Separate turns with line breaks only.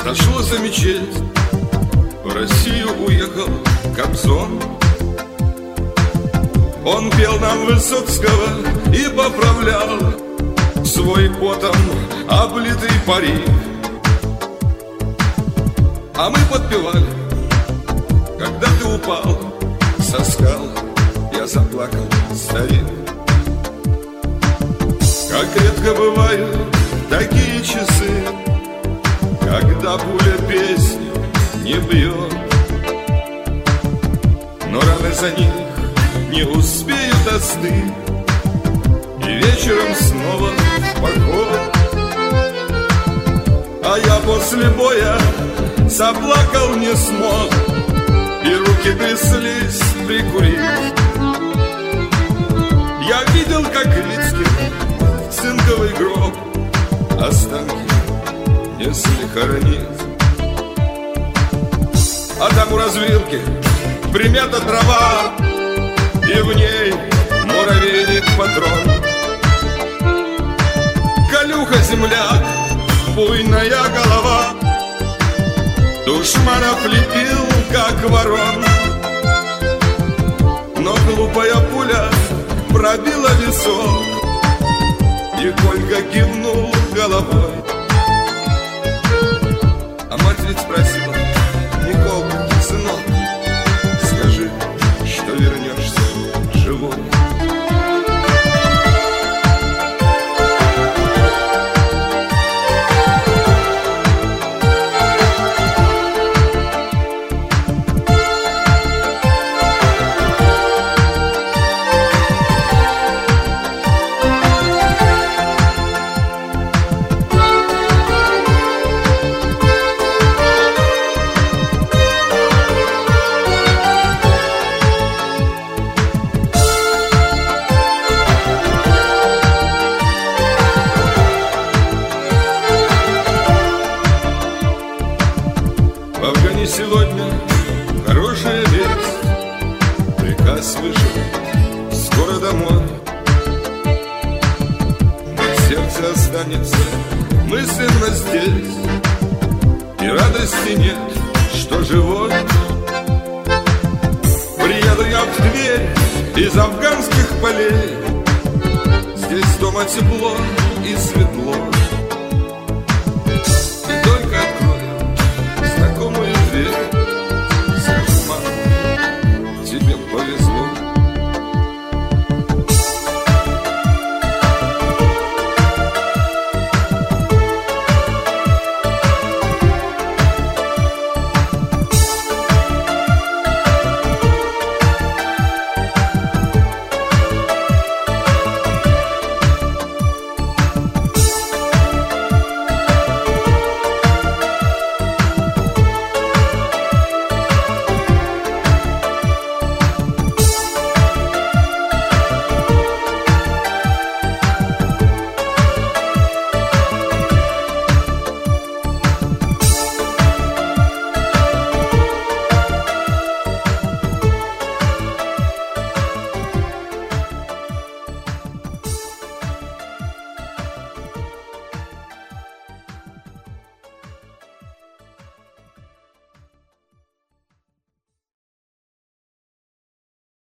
Сошло мечеть, в Россию уехал Кобзон. Он пел нам Высоцкого и поправлял свой потом облитый парик. А мы подпевали, когда ты упал со скал, я заплакал, старик. Как редко бывают такие часы, когда пуля песни не бьет, но раны за них не успеют остыть, и вечером снова в поход. А я после боя заплакал не смог, и руки тряслись прикурить. Я видел, как Рицкий в цинковый гроб останки несли хоронить. А там у развилки примята трава, и в ней муравейник патрон. Колюха земляк, буйная голова, душманов лепил, как ворон. Но глупая пуля пробила висок, и Колька кивнул головой. А мать ведь спросила: Николка, сынок, скажи, что вернешься живой. В Афгане сегодня хорошая весть, приказ вышел скоро домой. Но сердце останется мысленно здесь, и радости нет, что живой. Приеду я в Тверь из афганских полей, здесь дома тепло и светло.